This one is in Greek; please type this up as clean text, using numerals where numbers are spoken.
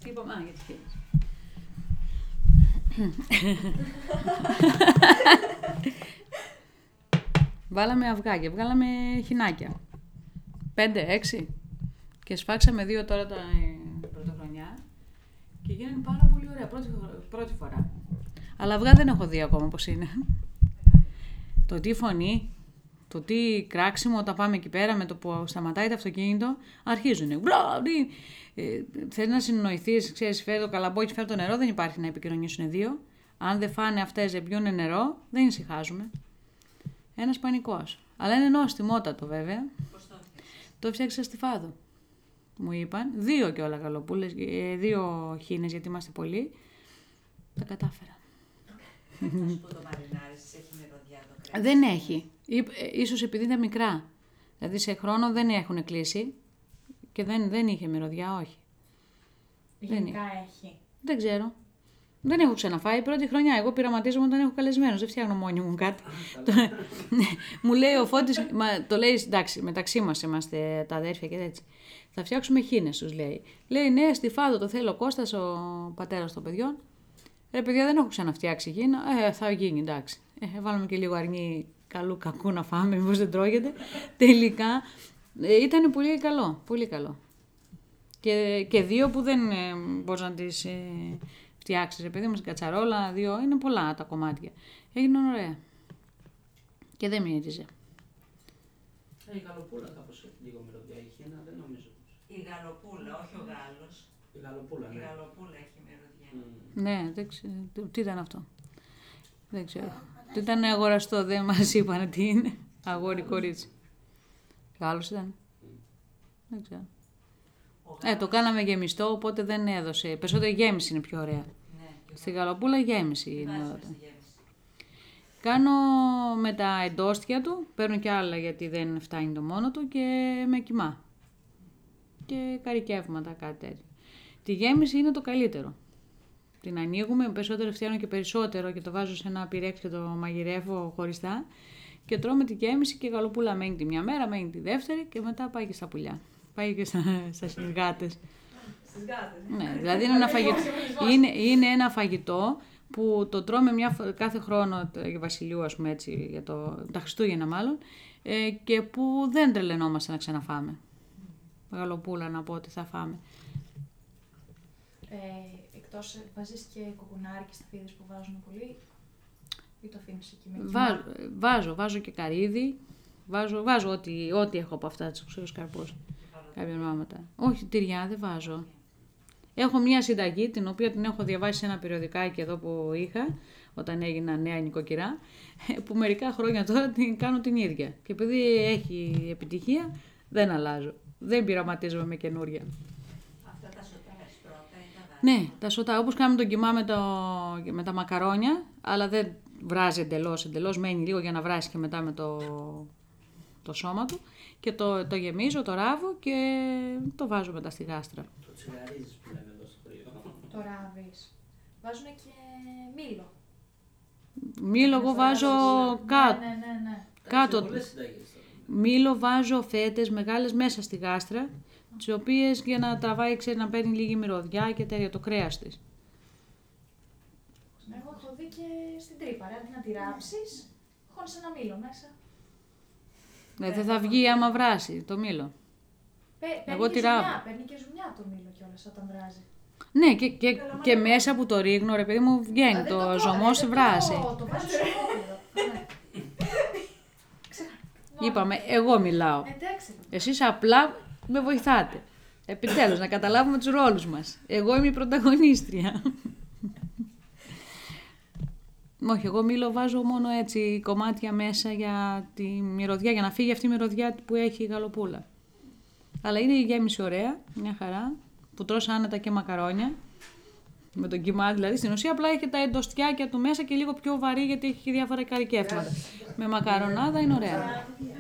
Τι είπαμε, για τις χήνες. Βάλαμε αυγά και βγάλαμε χινάκια. 5-6. Και σφάξαμε 2 τώρα τα πρωτοχρονιά. Και γίνανε πάρα πολύ ωραία. Πρώτη φορά. Αλλά αυγά δεν έχω δει ακόμα πώς είναι. Το τι φωνή, το τι κράξιμο όταν πάμε εκεί πέρα με το που σταματάει το αυτοκίνητο, αρχίζουνε. Θέλει να συνοηθείς, ξέρεις, φέρει το καλαμπόκι, φέρει το νερό, δεν υπάρχει να επικοινωνήσουν δύο. Αν δεν φάνε αυτές, δεν πιούνε νερό, δεν ησυχάζουμε. Ένας πανικός. Αλλά είναι νόστιμότατο βέβαια. Πώς το έφτιαξες? Το φτιάξα στη Φάδο. Μου είπαν, 2 και όλα γαλοπούλες, 2 χήνες γιατί είμαστε πολλοί. Τα κατάφερα. Θα σου πω το μαρινάρισες, έχει μυρωδιά το κρέας? Δεν έχει. Ίσως επειδή είναι μικρά. Δηλαδή σε χρόνο δεν έχουν κλείσει και δεν είχε μυρωδιά, όχι. Γενικά έχει. Δεν ξέρω. Δεν έχω ξαναφάει. Πρώτη χρονιά. Εγώ πειραματίζομαι όταν έχω καλεσμένους. Δεν φτιάχνω μόνη μου κάτι. Μου λέει ο Φώτης, το λέει εντάξει, μεταξύ μας είμαστε τα αδέρφια και έτσι. Θα φτιάξουμε χήνες, τους λέει. Λέει ναι, στη Φάδο το θέλει ο Κώστας, ο πατέρας των παιδιών. Ρε παιδιά, δεν έχω ξαναφτιάξει χήνα. Θα γίνει, εντάξει. Βάλουμε και λίγο αρνί καλού κακού να φάμε, μήπως δεν τρώγεται. Τελικά ήταν πολύ καλό. Πολύ καλό. Και 2 που δεν μπορείς να τις φτιάξεις. Επειδή μας κατσαρόλα, 2 είναι πολλά τα κομμάτια. Έγιναν ωραία. Και δεν μύριζε. Η γαλοπούλα κάπως έχει λίγο μυρωδιά, η χήνα δεν νομίζω. Η γαλοπούλα, όχι ο Γάλλος. Η γαλοπούλα, Η ναι. γαλοπούλα έχει μυρωδιά. Ναι, δεν ξέρω. Τι ήταν αυτό. Δεν ξέρω. Τι ήταν αγοραστό, δεν μας είπαν τι είναι. Αγόρι κορίτσι. Γάλλος ήταν. Δεν ξέρω. Το κάναμε γεμιστό, οπότε δεν έδωσε. Περισσότερο η γέμιση είναι πιο ωραία. Ναι, Στη γαλοπούλα η γέμιση είναι βάζουμε ωραία. στη γέμιση. Κάνω με τα εντόστια του, παίρνω και άλλα γιατί δεν φτάνει το μόνο του και με κιμά. Και καρικεύματα, κάτι τέτοιο. Τη γέμιση είναι το καλύτερο. Την ανοίγουμε, περισσότερο φτιάχνω και περισσότερο και το βάζω σε ένα πυρέξ και το μαγειρεύω χωριστά. Και τρώμε τη γέμιση και η γαλοπούλα μένει τη μια μέρα, μένει τη δεύτερη και μετά πάει και στα πουλιά. Πάει και στις γάτες. Στις γάτες. Ναι, δηλαδή είναι ένα φαγητό που το τρώμε κάθε χρόνο για Βασιλείου, ας πούμε έτσι, για τα Χριστούγεννα μάλλον, και που δεν τρελαινόμαστε να ξαναφάμε. Γαλοπούλα να πω ότι θα φάμε. Εκτός βάζεις και κοκουνάρι και σταφίδες που βάζουν πολύ ή το αφήνεις εκεί με κοιμά? Βάζω και καρύδι, βάζω ό,τι έχω από αυτά, τους ξύλους καρπούς. Κάποια πράγματα. Όχι, τυριά δεν βάζω. Έχω μια συνταγή, την οποία την έχω διαβάσει σε ένα περιοδικάκι εδώ που είχα, όταν έγινα νέα νοικοκυρά, που μερικά χρόνια τώρα την κάνω την ίδια. Και επειδή έχει επιτυχία, δεν αλλάζω. Δεν πειραματίζομαι με καινούρια. Αυτά τα σοτάρες πρώτα ή τα βάζεις? Ναι, τα σωτά, όπως κάνουμε τον κιμά με τα μακαρόνια, αλλά δεν βράζει εντελώς, μένει λίγο για να βράσει και μετά με το σώμα του. Και το γεμίζω, το ράβω και το βάζω μετά στη γάστρα. Το τσιγαρίζεις που λέμε εδώ στο χωριό. Το ράβεις. Βάζουν και μήλο. Μήλο εγώ βάζω κάτω. Ναι. Κάτω. Πολλές συνταγές τώρα. Μήλο βάζω φέτες μεγάλες μέσα στη γάστρα, τις οποίες για να τραβάει, ξέρει, να παίρνει λίγη μυρωδιά και τέτοια, το κρέας της. Εγώ έχω δει και στην τρύπα, αντί να τη ράψεις, χώνεις ένα μήλο μέσα. Δεν θα βγει άμα βράσει το μήλο. Εγώ τη ράβω. Παίρνει και ζουμιά το μήλο κιόλας όταν βράζει. Ναι, και μέσα που το ρίχνω, ρε παιδί μου, βγαίνει το ζωμός βράσει. Το βάζω στο φόβο. Είπαμε, εγώ μιλάω. Εντάξει. Εσείς απλά με βοηθάτε. Επιτέλους, να καταλάβουμε τους ρόλους μας. Εγώ είμαι η πρωταγωνίστρια. Όχι, εγώ μήλο βάζω μόνο έτσι κομμάτια μέσα για τη μυρωδιά, για να φύγει αυτή η μυρωδιά που έχει η γαλοπούλα. Αλλά είναι η γέμιση ωραία, μια χαρά, που τρως άνετα και μακαρόνια, με τον κιμά δηλαδή. Στην ουσία απλά έχει τα εντοστιάκια του μέσα και λίγο πιο βαρύ γιατί έχει διάφορα καρικεύματα. Με μακαρονάδα είναι ωραία.